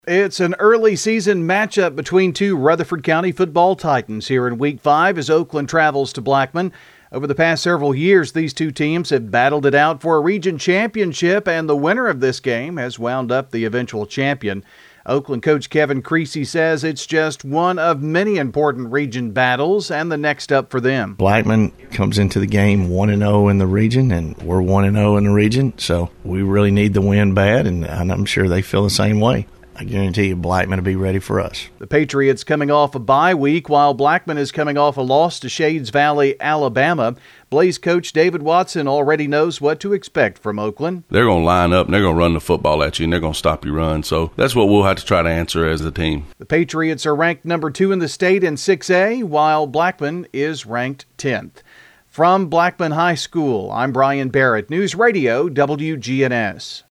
It's an early season matchup between two Rutherford County football titans here in Week 5 as Oakland travels to Blackman. Over the past several years, these two teams have battled it out for a region championship, and the winner of this game has wound up the eventual champion. Oakland coach Kevin Creasy says it's just one of many important region battles and the next up for them. Blackman comes into the game 1-0 in the region, and we're 1-0 in the region, so we really need the win bad, and I'm sure they feel the same way. I guarantee you Blackman will be ready for us. The Patriots coming off a bye week while Blackman is coming off a loss to Shades Valley, Alabama. Blaze coach David Watson already knows what to expect from Oakland. They're going to line up and they're going to run the football at you and they're going to stop your run. So that's what we'll have to try to answer as a team. The Patriots are ranked number 2 in the state in 6A while Blackman is ranked 10th. From Blackman High School, I'm Brian Barrett, News Radio WGNS.